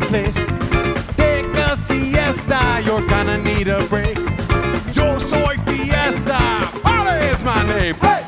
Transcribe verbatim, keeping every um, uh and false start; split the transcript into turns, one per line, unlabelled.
place. Take a siesta, you're gonna need a break. Yo soy Fiesta, Party is my name. Hey!